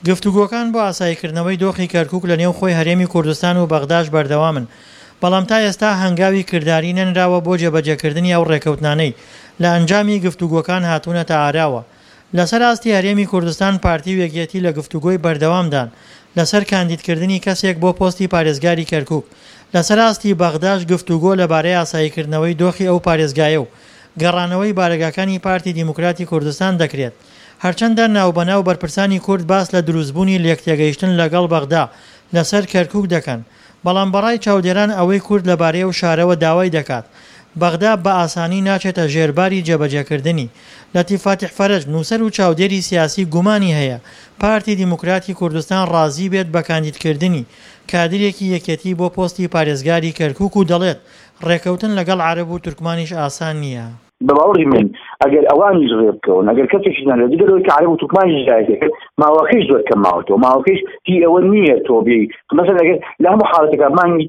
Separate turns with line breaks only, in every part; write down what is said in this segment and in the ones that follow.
گفتوگۆکان بۆ ئاساییکردنەوەی دۆخی کەرکووک لە نێو خۆی هەرێمی کوردستان و بەغداش بەردەوامن، بەڵام تا ئێستا هەنگاوی کردداری نەنراوە بۆ جێبەجێکردنی ئەو ڕێکەوتانەی لە ئەنجامی گفتوگۆکان هاتوونەتە ئاراوە. لەسەر ئاستی هەرێمی کوردستان پارتی و یەکێتی لە گفتوگۆی بەردەوامدان لەسەر کاندیدکردنی کەسێک بۆ پۆستی پارێزگاری کەرکووک. لەسەر ئاستی بەغداش گفتوگۆ لەبارەی ئاساییکردنەوەی دۆخی ئەو پارێزگایە و گەڕانەوەی بارگاکانی پارتی دیموکراتی کوردستان دەکرێت. هەرچەندە ناوبەناو بەرپرسانی کورد باس لە دروستبوونی لێکتێگەیشتن لەگەڵ بەغدا لەسەر کەرکووک دەکەن، بەڵام بەڕای چاودێران ئەوەی کورد لەبارەی ئەو شارەوە داوای دەکات بەغدا بە ئاسانی ناچێتە ژێرباری جێبەجێکردنی. لەتیف فاتح فەرەج نووسەر و چاودێری سیاسی گومانی هەیە پارتی دیموکراتی کوردستان ڕازی بێت بە کاندیدکردنی کادرێکی یەکێتی بۆ پۆستی پارێزگاری کەرکووک و دەڵێت ڕێکەوتن لەگەڵ عەرەب و تورکمانیش ئاسان نییە.
بەباوەڕی من ئەگەر ئەوانیش ڕێ بکەون، ئەگەر کەسێکیان لە دیگەرەوەی کە عەرەب و تورکمانیش داهێت ماوەکەیش زۆر کەم ماوەتەوە، ماوەکەیش هی ئەوە نییە تۆ بێی مەسەڵەن ئەگەر لە هەموو حاڵەتێکا مانگی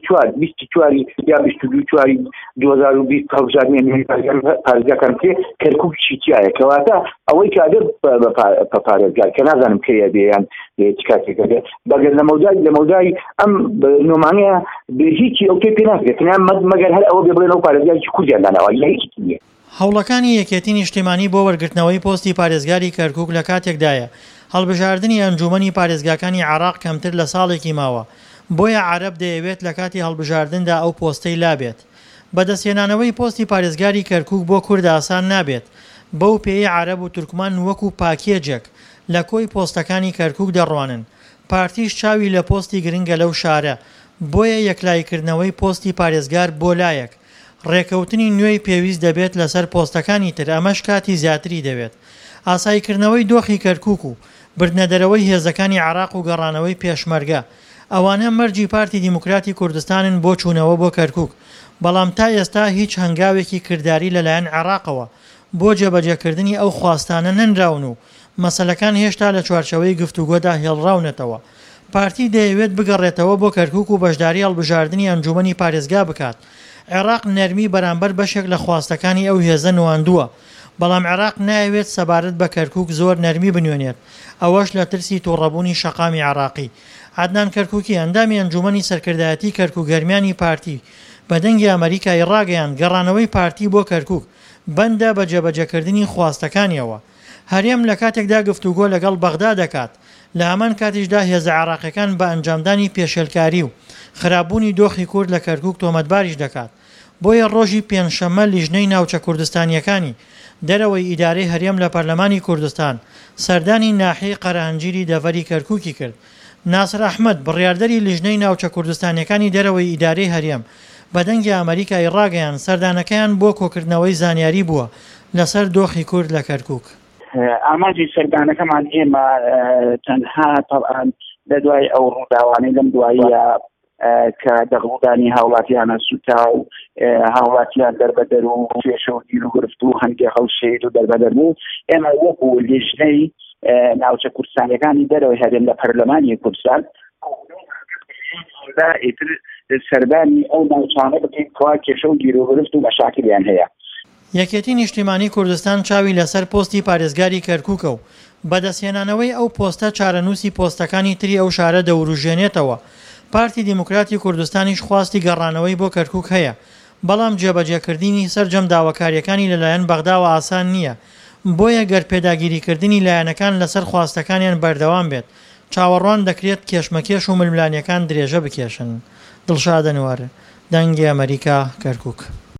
24 یا 22 2020 هەڵبژاردننی پارێزگاکان پێ کەرکووک چیتیایە کەواتە ئەوەی کادر بە پارێزگار کە نازانم کەیە بێیان چ کاتێکە بەگەر لە مەودای ئەم نۆمانەیە هیچی ئەو پێ ناکرێت مەگەر هەر ئەوە بێ بڵێن ئەو پارێزگارێکی کوردیان داناوە یا هیچی نییە.
هەوڵەکانی یەکێتی نیشتیمانی بۆ وەرگرتنەوەی پۆستی پارێزگاری کەرکووک لە کاتێکدایە هەڵبژاردننی ئەنجومەنی پارێزگاکانی عێراق کەمتر لە ساڵێکی ماوە، بۆیە عەرەب دەیەوێت لە کاتی هەڵبژاردندا ئەو پۆستەی لابێت. بەدەستهێنانەوەی پۆستی پارێزگاری کەرکووک بۆ کورد ئاسان نابێت، بەو پێی عەرەب و تورکمان وەکو پاکێجێک لە کۆی پۆستەکانی کەرکووک دەڕوانن. پارتیش چاوی لە پۆستی گرنگە لەو شارە، بۆیە یەکلایکردنەوەی پۆستی پارێزگار بۆ لایەک ڕێکەوتنی نوێی پێویست دەبێت لەسەر پۆستەکانی تر، ئەمەش کاتی زیاتری دەوێت. ئاساییکردنەوەی دۆخی کەرکووک و بردنەدەرەوەی هێزەکانی عێراق و گەڕانەوەی پێشمەرگە ئەوانە مەرجی پارتی دیموکراتی کوردستانن بۆ چوونەوە بۆ کەرکووک، بەڵام تا ئێستا هیچ هەنگاوێکی کردداری لەلایەن عێراقەوە بۆ جێبەجێکردنی ئەو خواستانە نەنراون و مەسەلەکان هێشتا لە چوارچەوەی گفتوگۆدا هێڵراونەتەوە. پارتی دەیەوێت بگەڕێتەوە بۆ کەرکووک و بەشداری هەڵبژاردننی ئەنجومەنی پارێزگا بکات. عێراق نەرمی بەرامبەر بەشێک لە خواستەکانی ئەو هێزە نواندووە، بەڵام عێراق نایەوێت سەبارەت بە کەرکووک زۆر نەرمی بنوێنێت، ئەوەش لە ترسی تووڕەبوونی شەقامی عێراقی. عەدنان کەرکووکی ئەندامی ئەنجومەنی سەرکردایەتی کەرکووک گەرمیانی پارتی بە دەنگی ئەمریکای ڕاگەیاند گەڕانەوەی پارتی بۆ کەرکووک بەندە بە جێبەجێکردنی خواستەکانیەوە. هەرێم لە کاتێکدا گفتوگۆ لەگەڵ بەغدا دەکات، لە هەمان کاتیشدا هێزە عێراقیەکان بە ئەنجامدانی پێشێلکاری و خراپبوونی دۆخی کورد لە کەرکووک تۆمەتباریش دەکات. بۆیە ڕۆژی پێنجشەممە لیژنەی ناوچە کوردستانیەکانی دەرەوەی ئیدارەی هەرێم لە پەرلەمانی کوردستان سەردانی ناحیەی قەرەهەنجیری دەڤەری کەرکووکی کرد. ناسر ئەحمەد بڕیاردەری لیژنەی ناوچە کوردستانیەکانی دەرەوەی ئیدارەی هەرێم بە دەنگی ئەمریکای ڕاگەیان سەردانەکەیان بۆ کۆکردنەوەی زانیاری بووە لەسەر دۆخی کورد لە کەرکووک.
ئاماژی سەردانەکەمان ئێمە تەنها تەڵان لە دوای ئەو ڕووداوانەی لەم دواییە کە دەڕوودانی هاوڵاتیانە سوتا و هاوڵاتیان دەربەدەر و کێشە و گیر و گرفت و هەندێک خەڵشید و دەربەدەر بوو. ئێمە وەکو لیژنەی ناوچە کوردستانیەکانی دەرەوەی هەرێم لە پەرلەمانی کوردستان ئیتر سەردانی ئەو ناوچانە بکەین کوا کێشە و گیر و گرفت و مەشاکلیان هەیە.
یەکێتی نیشتیمانی کوردستان چاوی لەسەر پۆستی پارێزگاری کەرکووکە و بەدەستهێنانەوەی ئەو پۆستە چارەنووسی پۆستەکانی تری ئەو شارە دەوروژێنێتەوە. پارتی دیموکراتی کوردستانیش خواستی گەڕانەوەی بۆ کەرکووک هەیە، بەڵام جێبەجێکردنی سەرجەم داواکاریەکانی لەلایەن بەغداوە ئاسان نییە، بۆیە گەر پێداگیریکردنی لایەنەکان لەسەر خواستەکانیان بەردەوام بێت چاوەڕوان دەکرێت کێشمەکێش و ململانیەکان درێژە بکێشن. دڵشاد ئەنوار، دەنگی ئەمریکا، کەرکووک.